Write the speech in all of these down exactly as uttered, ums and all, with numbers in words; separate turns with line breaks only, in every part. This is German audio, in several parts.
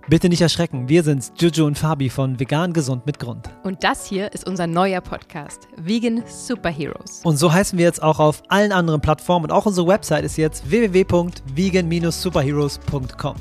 Bitte nicht erschrecken, wir sind's, Juju und Fabi von Vegan Gesund mit Grund.
Und das hier ist unser neuer Podcast, Vegan Superheroes.
Und so heißen wir jetzt auch auf allen anderen Plattformen und auch unsere Website ist jetzt w w w punkt vegan dash superheroes punkt com.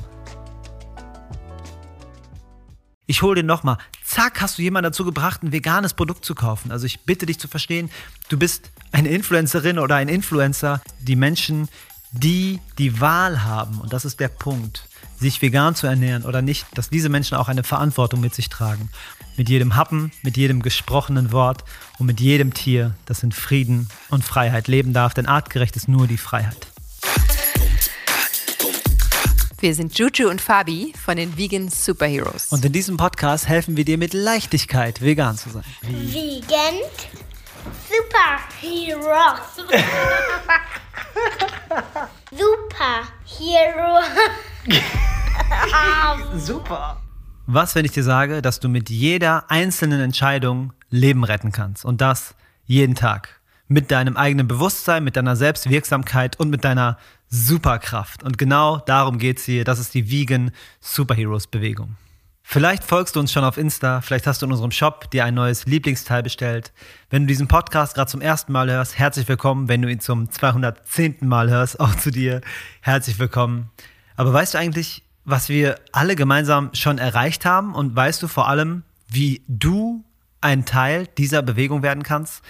Ich hole den nochmal. Zack, hast du jemanden dazu gebracht, ein veganes Produkt zu kaufen. Also ich bitte dich zu verstehen, du bist eine Influencerin oder ein Influencer, die Menschen, die die Wahl haben, und das ist der Punkt, sich vegan zu ernähren oder nicht, dass diese Menschen auch eine Verantwortung mit sich tragen. Mit jedem Happen, mit jedem gesprochenen Wort und mit jedem Tier, das in Frieden und Freiheit leben darf, denn artgerecht ist nur die Freiheit.
Wir sind Juju und Fabi von den Vegan Superheroes.
Und in diesem Podcast helfen wir dir mit Leichtigkeit, vegan zu sein.
Wie? Vegan Superheroes. Superhero.
Super. Was, wenn ich dir sage, dass du mit jeder einzelnen Entscheidung Leben retten kannst? Und das jeden Tag. Mit deinem eigenen Bewusstsein, mit deiner Selbstwirksamkeit und mit deiner Superkraft. Und genau darum geht's hier. Das ist die Vegan Superheroes Bewegung. Vielleicht folgst du uns schon auf Insta, vielleicht hast du in unserem Shop dir ein neues Lieblingsteil bestellt. Wenn du diesen Podcast gerade zum ersten Mal hörst, herzlich willkommen. Wenn du ihn zum zweihundertzehnten Mal hörst, auch zu dir, herzlich willkommen. Aber weißt du eigentlich, was wir alle gemeinsam schon erreicht haben? Und weißt du vor allem, wie du ein Teil dieser Bewegung werden kannst?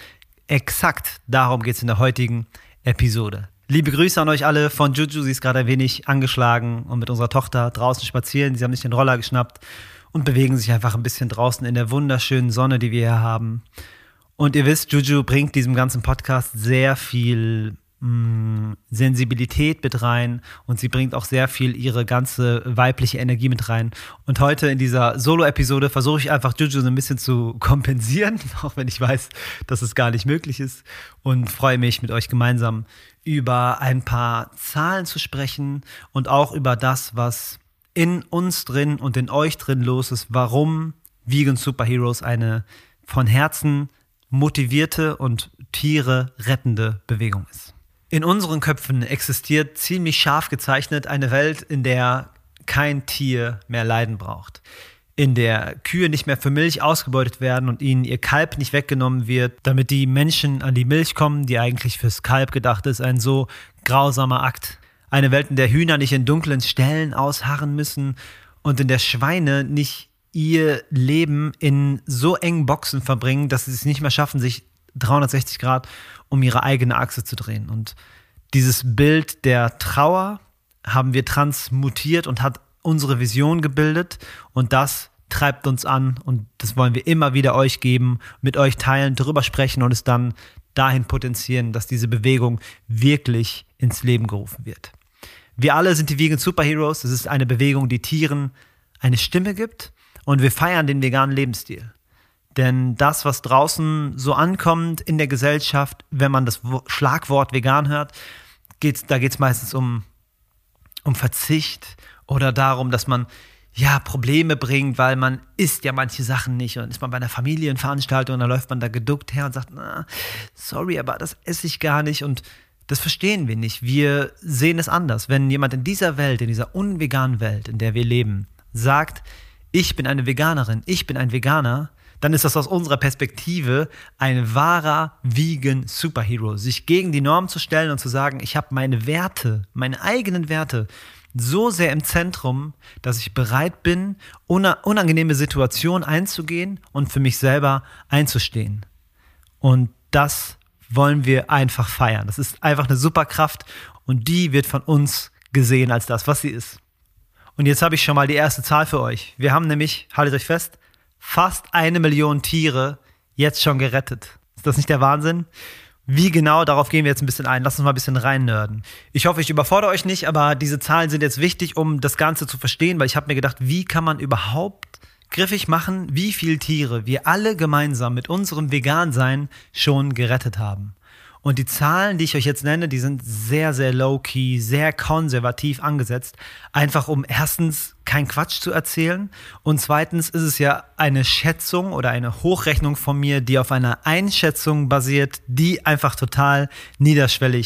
Exakt darum geht es in der heutigen Episode. Liebe Grüße an euch alle von Juju, sie ist gerade ein wenig angeschlagen und mit unserer Tochter draußen spazieren. Sie haben sich den Roller geschnappt und bewegen sich einfach ein bisschen draußen in der wunderschönen Sonne, die wir hier haben. Und ihr wisst, Juju bringt diesem ganzen Podcast sehr viel mh, Sensibilität mit rein und sie bringt auch sehr viel ihre ganze weibliche Energie mit rein. Und heute in dieser Solo-Episode versuche ich einfach Juju so ein bisschen zu kompensieren, auch wenn ich weiß, dass es gar nicht möglich ist, und freue mich mit euch gemeinsam über ein paar Zahlen zu sprechen und auch über das, was in uns drin und in euch drin los ist, warum Vegan Superheroes eine von Herzen motivierte und Tiere rettende Bewegung ist. In unseren Köpfen existiert ziemlich scharf gezeichnet eine Welt, in der kein Tier mehr Leiden braucht, in der Kühe nicht mehr für Milch ausgebeutet werden und ihnen ihr Kalb nicht weggenommen wird, damit die Menschen an die Milch kommen, die eigentlich fürs Kalb gedacht ist. Ein so grausamer Akt. Eine Welt, in der Hühner nicht in dunklen Ställen ausharren müssen und in der Schweine nicht ihr Leben in so engen Boxen verbringen, dass sie es nicht mehr schaffen, sich dreihundertsechzig Grad um ihre eigene Achse zu drehen. Und dieses Bild der Trauer haben wir transmutiert und hat unsere Vision gebildet, und das treibt uns an und das wollen wir immer wieder euch geben, mit euch teilen, darüber sprechen und es dann dahin potenzieren, dass diese Bewegung wirklich ins Leben gerufen wird. Wir alle sind die Vegan Superheroes. Es ist eine Bewegung, die Tieren eine Stimme gibt, und wir feiern den veganen Lebensstil. Denn das, was draußen so ankommt in der Gesellschaft, wenn man das Schlagwort vegan hört, geht's, da geht es meistens um, um Verzicht oder darum, dass man ja Probleme bringt, weil man isst ja manche Sachen nicht. Und dann ist man bei einer Familienveranstaltung und dann läuft man da geduckt her und sagt, na, sorry, aber das esse ich gar nicht. Und das verstehen wir nicht. Wir sehen es anders. Wenn jemand in dieser Welt, in dieser unveganen Welt, in der wir leben, sagt, ich bin eine Veganerin, ich bin ein Veganer, dann ist das aus unserer Perspektive ein wahrer Vegan Superhero. Sich gegen die Norm zu stellen und zu sagen, ich habe meine Werte, meine eigenen Werte so sehr im Zentrum, dass ich bereit bin, unangenehme Situationen einzugehen und für mich selber einzustehen. Und das wollen wir einfach feiern. Das ist einfach eine Superkraft und die wird von uns gesehen als das, was sie ist. Und jetzt habe ich schon mal die erste Zahl für euch. Wir haben nämlich, haltet euch fest, fast eine Million Tiere jetzt schon gerettet. Ist das nicht der Wahnsinn? Wie genau, darauf gehen wir jetzt ein bisschen ein. Lass uns mal ein bisschen reinnörden. Ich hoffe, ich überfordere euch nicht, aber diese Zahlen sind jetzt wichtig, um das Ganze zu verstehen, weil ich habe mir gedacht, wie kann man überhaupt griffig machen, wie viele Tiere wir alle gemeinsam mit unserem Vegan-Sein schon gerettet haben. Und die Zahlen, die ich euch jetzt nenne, die sind sehr, sehr low-key, sehr konservativ angesetzt. Einfach um erstens keinen Quatsch zu erzählen und zweitens ist es ja eine Schätzung oder eine Hochrechnung von mir, die auf einer Einschätzung basiert, die einfach total niederschwellig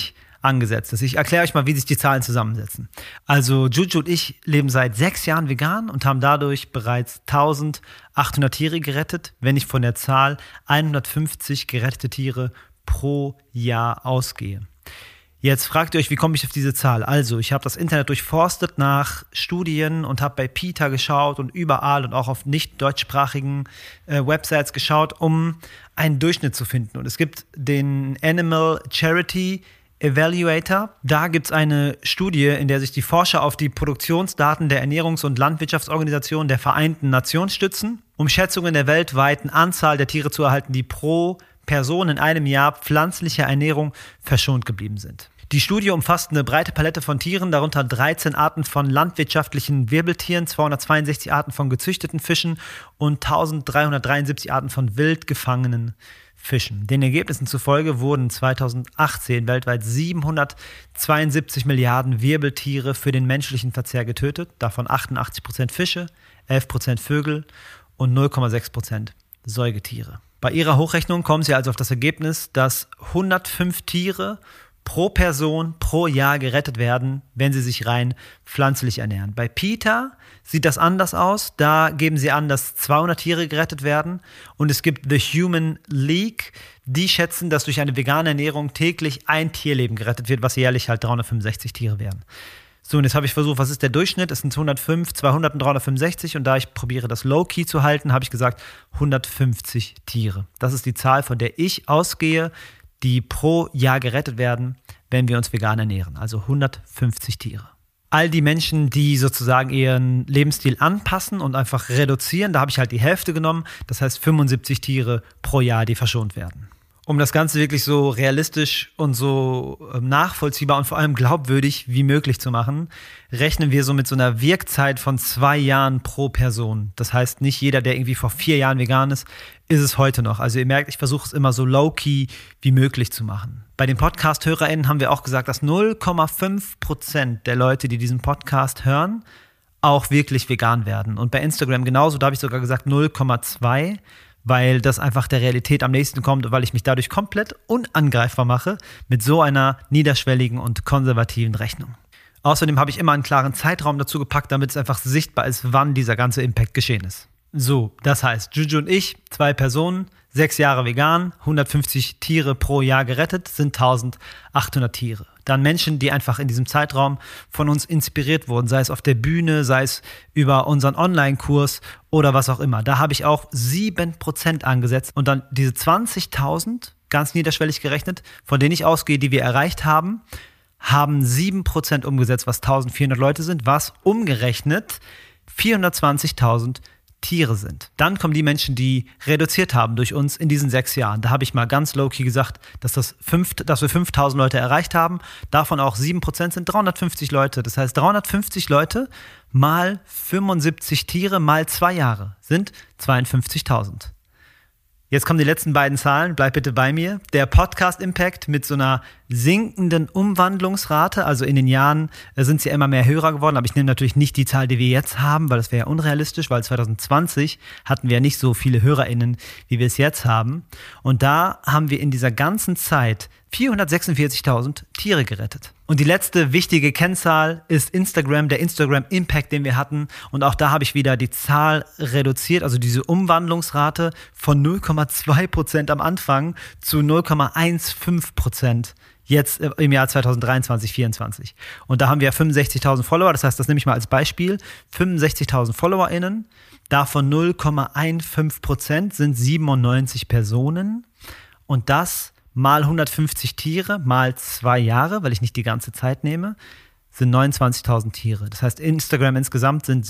angesetzt ist. Ich erkläre euch mal, wie sich die Zahlen zusammensetzen. Also Juju und ich leben seit sechs Jahren vegan und haben dadurch bereits eintausendachthundert Tiere gerettet, wenn ich von der Zahl hundertfünfzig gerettete Tiere pro Jahr ausgehe. Jetzt fragt ihr euch, wie komme ich auf diese Zahl? Also, ich habe das Internet durchforstet nach Studien und habe bei PETA geschaut und überall und auch auf nicht deutschsprachigen äh, Websites geschaut, um einen Durchschnitt zu finden. Und es gibt den Animal Charity Evaluator. Da gibt es eine Studie, in der sich die Forscher auf die Produktionsdaten der Ernährungs- und Landwirtschaftsorganisation der Vereinten Nationen stützen, um Schätzungen der weltweiten Anzahl der Tiere zu erhalten, die pro Person in einem Jahr pflanzlicher Ernährung verschont geblieben sind. Die Studie umfasst eine breite Palette von Tieren, darunter dreizehn Arten von landwirtschaftlichen Wirbeltieren, zweihundertzweiundsechzig Arten von gezüchteten Fischen und eintausenddreihundertdreiundsiebzig Arten von wild gefangenen Fischen. Den Ergebnissen zufolge wurden zweitausendachtzehn weltweit siebenhundertzweiundsiebzig Milliarden Wirbeltiere für den menschlichen Verzehr getötet, davon achtundachtzig Prozent Fische, elf Prozent Vögel und null Komma sechs Prozent Säugetiere. Bei ihrer Hochrechnung kommen sie also auf das Ergebnis, dass hundertfünf Tiere pro Person pro Jahr gerettet werden, wenn sie sich rein pflanzlich ernähren. Bei PETA sieht das anders aus. Da geben sie an, dass zweihundert Tiere gerettet werden. Und es gibt The Human League. Die schätzen, dass durch eine vegane Ernährung täglich ein Tierleben gerettet wird, was jährlich halt dreihundertfünfundsechzig Tiere wären. So, und jetzt habe ich versucht, was ist der Durchschnitt? Es sind hundertfünf, zweihundert und dreihundertfünfundsechzig. Und da ich probiere, das Low-Key zu halten, habe ich gesagt hundertfünfzig Tiere. Das ist die Zahl, von der ich ausgehe, die pro Jahr gerettet werden, wenn wir uns vegan ernähren. Also hundertfünfzig Tiere. All die Menschen, die sozusagen ihren Lebensstil anpassen und einfach reduzieren, da habe ich halt die Hälfte genommen. Das heißt fünfundsiebzig Tiere pro Jahr, die verschont werden. Um das Ganze wirklich so realistisch und so nachvollziehbar und vor allem glaubwürdig wie möglich zu machen, rechnen wir so mit so einer Wirkzeit von zwei Jahren pro Person. Das heißt, nicht jeder, der irgendwie vor vier Jahren vegan ist, ist es heute noch. Also ihr merkt, ich versuche es immer so low-key wie möglich zu machen. Bei den Podcast-HörerInnen haben wir auch gesagt, dass null Komma fünf Prozent der Leute, die diesen Podcast hören, auch wirklich vegan werden. Und bei Instagram genauso, da habe ich sogar gesagt null Komma zwei, weil das einfach der Realität am nächsten kommt und weil ich mich dadurch komplett unangreifbar mache mit so einer niederschwelligen und konservativen Rechnung. Außerdem habe ich immer einen klaren Zeitraum dazu gepackt, damit es einfach sichtbar ist, wann dieser ganze Impact geschehen ist. So, das heißt, Juju und ich, zwei Personen, sechs Jahre vegan, hundertfünfzig Tiere pro Jahr gerettet, sind eintausendachthundert Tiere. Dann Menschen, die einfach in diesem Zeitraum von uns inspiriert wurden, sei es auf der Bühne, sei es über unseren Online-Kurs oder was auch immer. Da habe ich auch sieben Prozent angesetzt und dann diese zwanzigtausend, ganz niederschwellig gerechnet, von denen ich ausgehe, die wir erreicht haben, haben sieben Prozent umgesetzt, was eintausendvierhundert Leute sind, was umgerechnet vierhundertzwanzigtausend Tiere sind. Dann kommen die Menschen, die reduziert haben durch uns in diesen sechs Jahren. Da habe ich mal ganz low-key gesagt, dass, das fünf, dass wir fünftausend Leute erreicht haben. Davon auch sieben Prozent sind dreihundertfünfzig Leute. Das heißt, dreihundertfünfzig Leute mal fünfundsiebzig Tiere mal zwei Jahre sind zweiundfünfzigtausend. Jetzt kommen die letzten beiden Zahlen, bleib bitte bei mir. Der Podcast-Impact mit so einer sinkenden Umwandlungsrate, also in den Jahren sind es ja immer mehr Hörer geworden, aber ich nehme natürlich nicht die Zahl, die wir jetzt haben, weil das wäre ja unrealistisch, weil zwanzig zwanzig hatten wir ja nicht so viele HörerInnen, wie wir es jetzt haben. Und da haben wir in dieser ganzen Zeit vierhundertsechsundvierzigtausend Tiere gerettet. Und die letzte wichtige Kennzahl ist Instagram, der Instagram-Impact, den wir hatten. Und auch da habe ich wieder die Zahl reduziert, also diese Umwandlungsrate von null Komma zwei Prozent am Anfang zu null Komma fünfzehn Prozent jetzt im Jahr zweitausenddreiundzwanzig, vierundzwanzig. Und da haben wir fünfundsechzigtausend Follower, das heißt, das nehme ich mal als Beispiel, fünfundsechzigtausend FollowerInnen, davon null Komma fünfzehn Prozent sind siebenundneunzig Personen und das mal hundertfünfzig Tiere, mal zwei Jahre, weil ich nicht die ganze Zeit nehme, sind neunundzwanzigtausend Tiere. Das heißt, Instagram insgesamt sind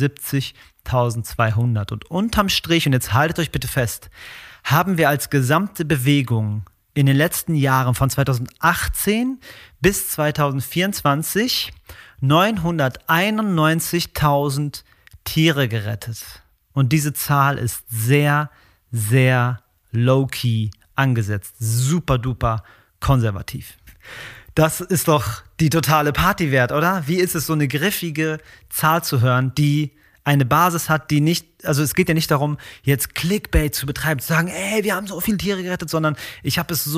siebzigtausendzweihundert. Und unterm Strich, und jetzt haltet euch bitte fest, haben wir als gesamte Bewegung in den letzten Jahren von zweitausendachtzehn bis zweitausendvierundzwanzig neunhunderteinundneunzigtausend Tiere gerettet. Und diese Zahl ist sehr, sehr low-key angesetzt. Super duper konservativ. Das ist doch die totale Party wert, oder? Wie ist es, so eine griffige Zahl zu hören, die eine Basis hat, die nicht, also es geht ja nicht darum, jetzt Clickbait zu betreiben, zu sagen, ey, wir haben so viele Tiere gerettet, sondern ich habe es so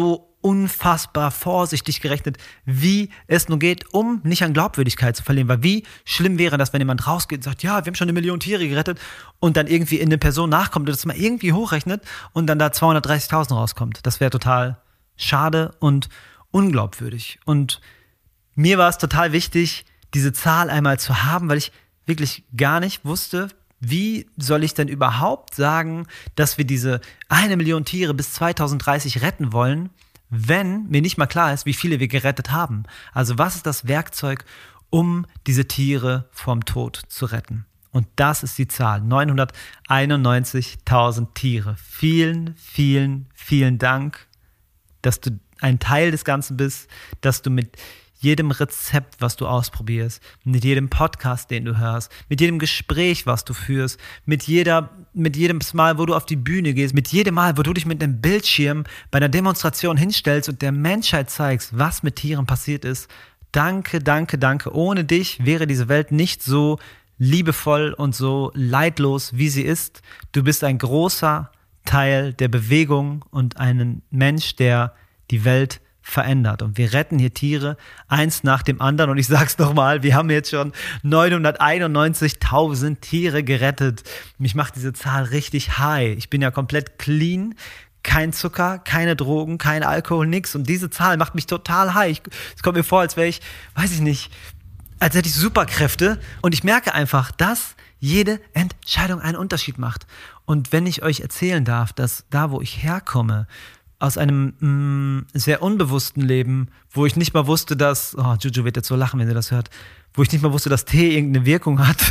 unfassbar vorsichtig gerechnet, wie es nur geht, um nicht an Glaubwürdigkeit zu verlieren. Weil wie schlimm wäre das, wenn jemand rausgeht und sagt, ja, wir haben schon eine Million Tiere gerettet und dann irgendwie in eine Person nachkommt und das mal irgendwie hochrechnet und dann da zweihundertdreißigtausend rauskommt. Das wäre total schade und unglaubwürdig. Und mir war es total wichtig, diese Zahl einmal zu haben, weil ich wirklich gar nicht wusste, wie soll ich denn überhaupt sagen, dass wir diese eine Million Tiere bis zweitausenddreißig retten wollen, wenn mir nicht mal klar ist, wie viele wir gerettet haben. Also was ist das Werkzeug, um diese Tiere vom Tod zu retten? Und das ist die Zahl, neunhunderteinundneunzigtausend Tiere. Vielen, vielen, vielen Dank, dass du ein Teil des Ganzen bist, dass du mit jedem Rezept, was du ausprobierst, mit jedem Podcast, den du hörst, mit jedem Gespräch, was du führst, mit jeder, mit jedem Mal, wo du auf die Bühne gehst, mit jedem Mal, wo du dich mit einem Bildschirm bei einer Demonstration hinstellst und der Menschheit zeigst, was mit Tieren passiert ist. Danke, danke, danke. Ohne dich wäre diese Welt nicht so liebevoll und so leidlos, wie sie ist. Du bist ein großer Teil der Bewegung und ein Mensch, der die Welt verändert. Und wir retten hier Tiere, eins nach dem anderen. Und ich sag's nochmal, wir haben jetzt schon neunhunderteinundneunzigtausend Tiere gerettet. Mich macht diese Zahl richtig high. Ich bin ja komplett clean. Kein Zucker, keine Drogen, kein Alkohol, nix. Und diese Zahl macht mich total high. Es kommt mir vor, als wäre ich, weiß ich nicht, als hätte ich Superkräfte. Und ich merke einfach, dass jede Entscheidung einen Unterschied macht. Und wenn ich euch erzählen darf, dass da, wo ich herkomme, aus einem mh, sehr unbewussten Leben, wo ich nicht mal wusste, dass, oh, Juju wird jetzt so lachen, wenn sie das hört, wo ich nicht mal wusste, dass Tee irgendeine Wirkung hat.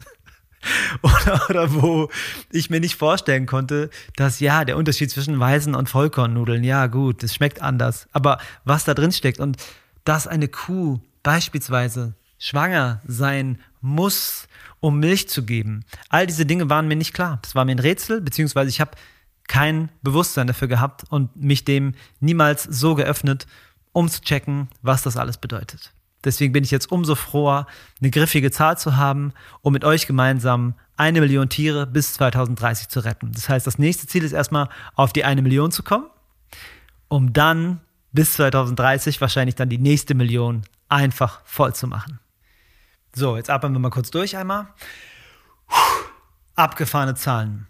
oder, oder wo ich mir nicht vorstellen konnte, dass ja, der Unterschied zwischen Weißen- und Vollkornnudeln, ja gut, das schmeckt anders. Aber was da drin steckt und dass eine Kuh beispielsweise schwanger sein muss, um Milch zu geben, all diese Dinge waren mir nicht klar. Das war mir ein Rätsel, beziehungsweise ich habe kein Bewusstsein dafür gehabt und mich dem niemals so geöffnet, um zu checken, was das alles bedeutet. Deswegen bin ich jetzt umso froher, eine griffige Zahl zu haben, um mit euch gemeinsam eine Million Tiere bis zweitausenddreißig zu retten. Das heißt, das nächste Ziel ist erstmal, auf die eine Million zu kommen, um dann bis zweitausenddreißig wahrscheinlich dann die nächste Million einfach voll zu machen. So, jetzt atmen wir mal kurz durch einmal. Abgefahrene Zahlen.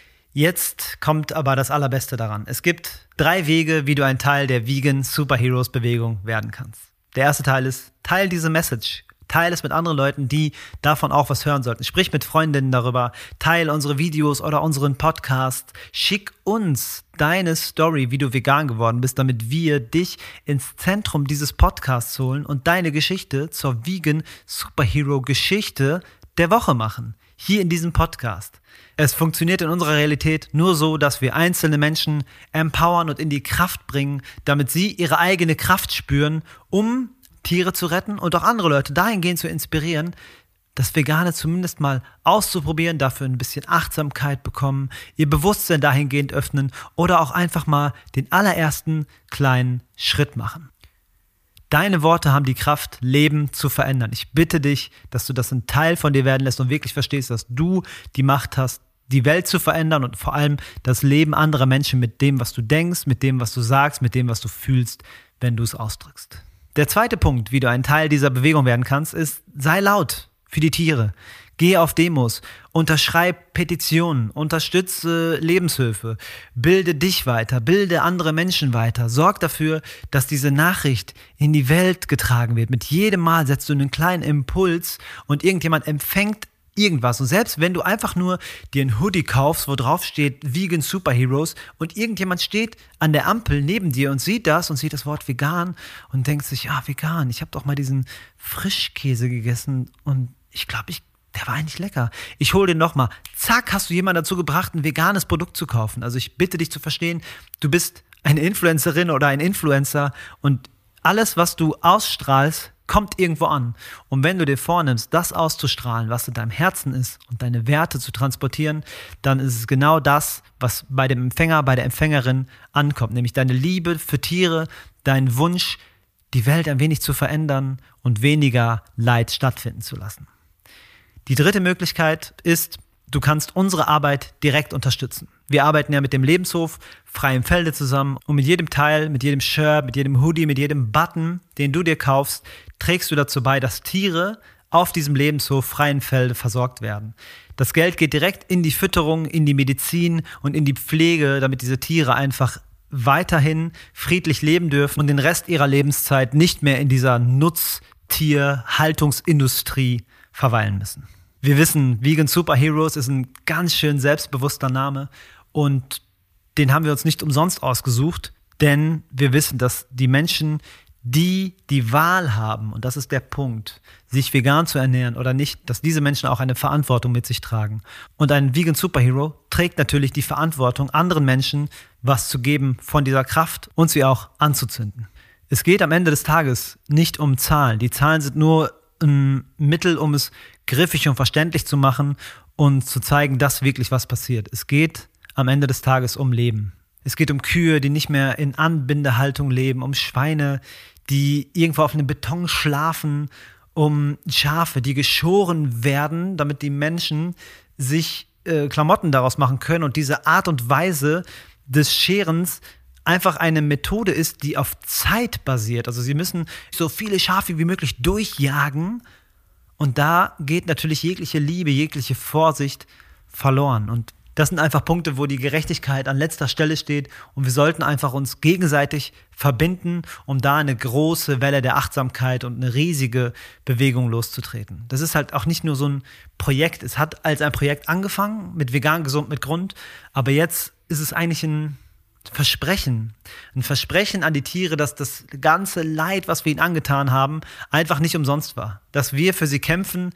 Jetzt kommt aber das Allerbeste daran. Es gibt drei Wege, wie du ein Teil der Vegan Superheroes Bewegung werden kannst. Der erste Teil ist, teil diese Message. Teil es mit anderen Leuten, die davon auch was hören sollten. Sprich mit Freundinnen darüber, teil unsere Videos oder unseren Podcast. Schick uns deine Story, wie du vegan geworden bist, damit wir dich ins Zentrum dieses Podcasts holen und deine Geschichte zur Vegan Superhero Geschichte der Woche machen. Hier in diesem Podcast. Es funktioniert in unserer Realität nur so, dass wir einzelne Menschen empowern und in die Kraft bringen, damit sie ihre eigene Kraft spüren, um Tiere zu retten und auch andere Leute dahingehend zu inspirieren, das Vegane zumindest mal auszuprobieren, dafür ein bisschen Achtsamkeit bekommen, ihr Bewusstsein dahingehend öffnen oder auch einfach mal den allerersten kleinen Schritt machen. Deine Worte haben die Kraft, Leben zu verändern. Ich bitte dich, dass du das ein Teil von dir werden lässt und wirklich verstehst, dass du die Macht hast, die Welt zu verändern und vor allem das Leben anderer Menschen mit dem, was du denkst, mit dem, was du sagst, mit dem, was du fühlst, wenn du es ausdrückst. Der zweite Punkt, wie du ein Teil dieser Bewegung werden kannst, ist, sei laut für die Tiere. Geh auf Demos, unterschreib Petitionen, unterstütze Lebenshilfe, bilde dich weiter, bilde andere Menschen weiter. Sorg dafür, dass diese Nachricht in die Welt getragen wird. Mit jedem Mal setzt du einen kleinen Impuls und irgendjemand empfängt irgendwas. Und selbst wenn du einfach nur dir ein Hoodie kaufst, wo drauf steht Vegan Superheroes und irgendjemand steht an der Ampel neben dir und sieht das und sieht das Wort vegan und denkt sich, ah, vegan, ich habe doch mal diesen Frischkäse gegessen und ich glaube, ich der war eigentlich lecker. Ich hole den nochmal. Zack, hast du jemanden dazu gebracht, ein veganes Produkt zu kaufen. Also ich bitte dich zu verstehen, du bist eine Influencerin oder ein Influencer und alles, was du ausstrahlst, kommt irgendwo an. Und wenn du dir vornimmst, das auszustrahlen, was in deinem Herzen ist und deine Werte zu transportieren, dann ist es genau das, was bei dem Empfänger, bei der Empfängerin ankommt. Nämlich deine Liebe für Tiere, dein Wunsch, die Welt ein wenig zu verändern und weniger Leid stattfinden zu lassen. Die dritte Möglichkeit ist, du kannst unsere Arbeit direkt unterstützen. Wir arbeiten ja mit dem Lebenshof frei im Felde zusammen und mit jedem Teil, mit jedem Shirt, mit jedem Hoodie, mit jedem Button, den du dir kaufst, trägst du dazu bei, dass Tiere auf diesem Lebenshof frei im Felde versorgt werden. Das Geld geht direkt in die Fütterung, in die Medizin und in die Pflege, damit diese Tiere einfach weiterhin friedlich leben dürfen und den Rest ihrer Lebenszeit nicht mehr in dieser Nutztierhaltungsindustrie verweilen müssen. Wir wissen, Vegan Superheroes ist ein ganz schön selbstbewusster Name und den haben wir uns nicht umsonst ausgesucht, denn wir wissen, dass die Menschen, die die Wahl haben, und das ist der Punkt, sich vegan zu ernähren oder nicht, dass diese Menschen auch eine Verantwortung mit sich tragen. Und ein Vegan Superhero trägt natürlich die Verantwortung, anderen Menschen was zu geben von dieser Kraft und sie auch anzuzünden. Es geht am Ende des Tages nicht um Zahlen. Die Zahlen sind nur ein Mittel, um es griffig und verständlich zu machen und zu zeigen, dass wirklich was passiert. Es geht am Ende des Tages um Leben. Es geht um Kühe, die nicht mehr in Anbindehaltung leben, um Schweine, die irgendwo auf einem Beton schlafen, um Schafe, die geschoren werden, damit die Menschen sich äh, Klamotten daraus machen können. Und diese Art und Weise des Scherens einfach eine Methode ist, die auf Zeit basiert. Also sie müssen so viele Schafe wie möglich durchjagen. Und da geht natürlich jegliche Liebe, jegliche Vorsicht verloren. Und das sind einfach Punkte, wo die Gerechtigkeit an letzter Stelle steht und wir sollten einfach uns gegenseitig verbinden, um da eine große Welle der Achtsamkeit und eine riesige Bewegung loszutreten. Das ist halt auch nicht nur so ein Projekt. Es hat als ein Projekt angefangen mit vegan, gesund, mit Grund, aber jetzt ist es eigentlich ein Versprechen, ein Versprechen an die Tiere, dass das ganze Leid, was wir ihnen angetan haben, einfach nicht umsonst war. Dass wir für sie kämpfen,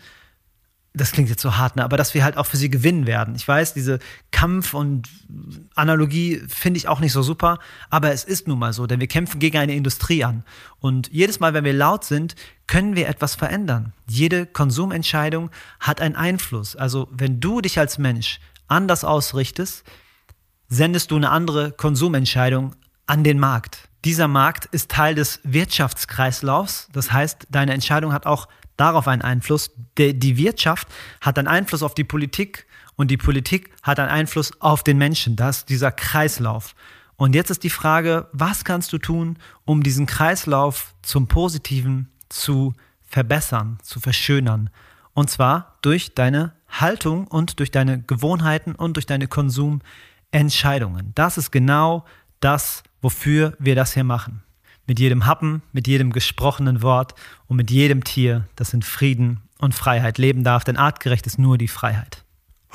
das klingt jetzt so hart, ne? Aber dass wir halt auch für sie gewinnen werden. Ich weiß, diese Kampf- und Analogie finde ich auch nicht so super, aber es ist nun mal so, denn wir kämpfen gegen eine Industrie an. Und jedes Mal, wenn wir laut sind, können wir etwas verändern. Jede Konsumentscheidung hat einen Einfluss. Also wenn du dich als Mensch anders ausrichtest, sendest du eine andere Konsumentscheidung an den Markt. Dieser Markt ist Teil des Wirtschaftskreislaufs. Das heißt, deine Entscheidung hat auch darauf einen Einfluss. Die Wirtschaft hat einen Einfluss auf die Politik und die Politik hat einen Einfluss auf den Menschen. Das ist dieser Kreislauf. Und jetzt ist die Frage, was kannst du tun, um diesen Kreislauf zum Positiven zu verbessern, zu verschönern? Und zwar durch deine Haltung und durch deine Gewohnheiten und durch deine Konsumentscheidungen. Das ist genau das, wofür wir das hier machen. Mit jedem Happen, mit jedem gesprochenen Wort und mit jedem Tier, das in Frieden und Freiheit leben darf, denn artgerecht ist nur die Freiheit.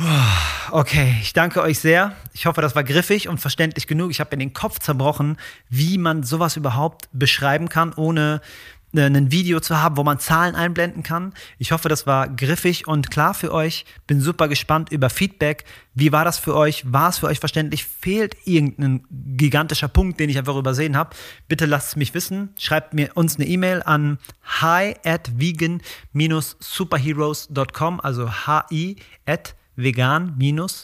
Okay, ich danke euch sehr. Ich hoffe, das war griffig und verständlich genug. Ich habe mir den Kopf zerbrochen, wie man sowas überhaupt beschreiben kann, ohne ein Video zu haben, wo man Zahlen einblenden kann. Ich hoffe, das war griffig und klar für euch. Bin super gespannt über Feedback. Wie war das für euch? War es für euch verständlich? Fehlt irgendein gigantischer Punkt, den ich einfach übersehen habe? Bitte lasst es mich wissen. Schreibt mir uns eine E-Mail an hi at vegan dash superheroes dot com, also hi at vegan dash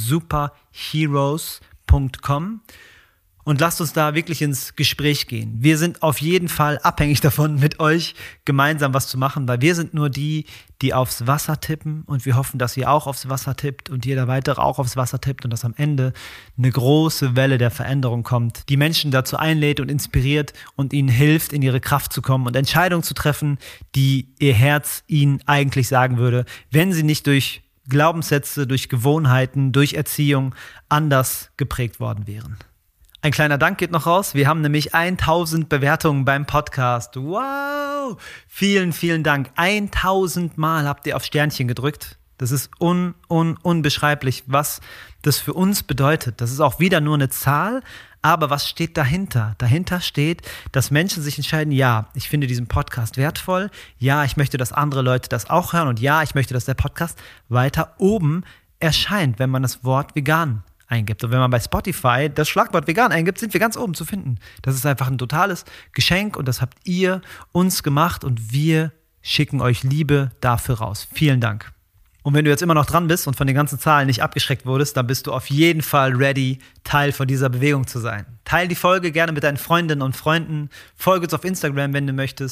superheroes dot com. Und lasst uns da wirklich ins Gespräch gehen. Wir sind auf jeden Fall abhängig davon, mit euch gemeinsam was zu machen, weil wir sind nur die, die aufs Wasser tippen und wir hoffen, dass ihr auch aufs Wasser tippt und jeder weitere auch aufs Wasser tippt und dass am Ende eine große Welle der Veränderung kommt, die Menschen dazu einlädt und inspiriert und ihnen hilft, in ihre Kraft zu kommen und Entscheidungen zu treffen, die ihr Herz ihnen eigentlich sagen würde, wenn sie nicht durch Glaubenssätze, durch Gewohnheiten, durch Erziehung anders geprägt worden wären. Ein kleiner Dank geht noch raus. Wir haben nämlich tausend Bewertungen beim Podcast. Wow! Vielen, vielen Dank. tausend Mal habt ihr auf Sternchen gedrückt. Das ist un, un, unbeschreiblich, was das für uns bedeutet. Das ist auch wieder nur eine Zahl, aber was steht dahinter? Dahinter steht, dass Menschen sich entscheiden, ja, ich finde diesen Podcast wertvoll, ja, ich möchte, dass andere Leute das auch hören und ja, ich möchte, dass der Podcast weiter oben erscheint, wenn man das Wort vegan eingibt. Und wenn man bei Spotify das Schlagwort vegan eingibt, sind wir ganz oben zu finden. Das ist einfach ein totales Geschenk und das habt ihr uns gemacht und wir schicken euch Liebe dafür raus. Vielen Dank. Und wenn du jetzt immer noch dran bist und von den ganzen Zahlen nicht abgeschreckt wurdest, dann bist du auf jeden Fall ready, Teil von dieser Bewegung zu sein. Teil die Folge gerne mit deinen Freundinnen und Freunden. Folge uns auf Instagram, wenn du möchtest.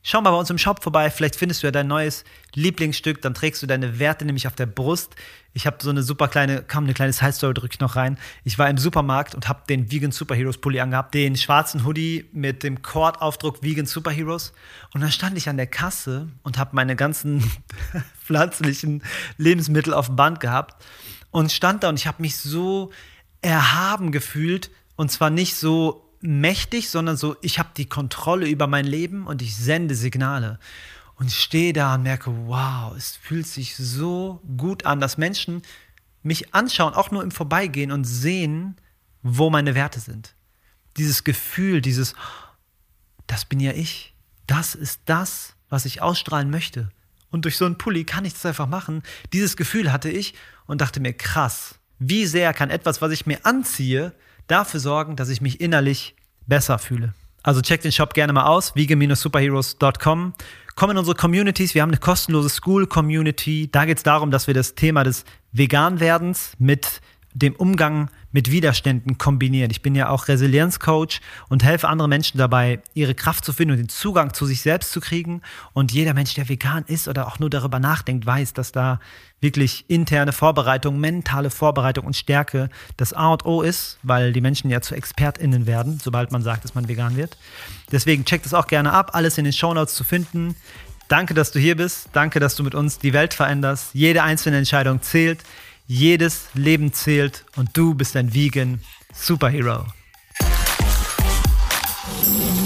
schau mal bei uns im Shop vorbei, vielleicht findest du ja dein neues Lieblingsstück, dann trägst du deine Werte nämlich auf der Brust. Ich habe so eine super kleine, kam eine kleine Side-Story, drücke ich noch rein. Ich war im Supermarkt und habe den Vegan Superheroes Pulli angehabt, den schwarzen Hoodie mit dem Cord-Aufdruck Vegan Superheroes. Und dann stand ich an der Kasse und habe meine ganzen pflanzlichen Lebensmittel auf dem Band gehabt und stand da und ich habe mich so erhaben gefühlt und zwar nicht so mächtig, sondern so, ich habe die Kontrolle über mein Leben und ich sende Signale. Und ich stehe da und merke, wow, es fühlt sich so gut an, dass Menschen mich anschauen, auch nur im Vorbeigehen und sehen, wo meine Werte sind. Dieses Gefühl, dieses, das bin ja ich. Das ist das, was ich ausstrahlen möchte. Und durch so einen Pulli kann ich das einfach machen. Dieses Gefühl hatte ich und dachte mir, krass, wie sehr kann etwas, was ich mir anziehe, dafür sorgen, dass ich mich innerlich besser fühle. Also check den Shop gerne mal aus, vegan dash superheroes dot com. Komm in unsere Communities, wir haben eine kostenlose School-Community. Da geht es darum, dass wir das Thema des Veganwerdens mit dem Umgang mit Widerständen kombinieren. Ich bin ja auch Resilienzcoach und helfe anderen Menschen dabei, ihre Kraft zu finden und den Zugang zu sich selbst zu kriegen. Und jeder Mensch, der vegan ist oder auch nur darüber nachdenkt, weiß, dass da wirklich interne Vorbereitung, mentale Vorbereitung und Stärke das A und O ist, weil die Menschen ja zu ExpertInnen werden, sobald man sagt, dass man vegan wird. Deswegen checkt es auch gerne ab, alles in den Shownotes zu finden. Danke, dass du hier bist. Danke, dass du mit uns die Welt veränderst. Jede einzelne Entscheidung zählt. Jedes Leben zählt und du bist ein Vegan Superhero.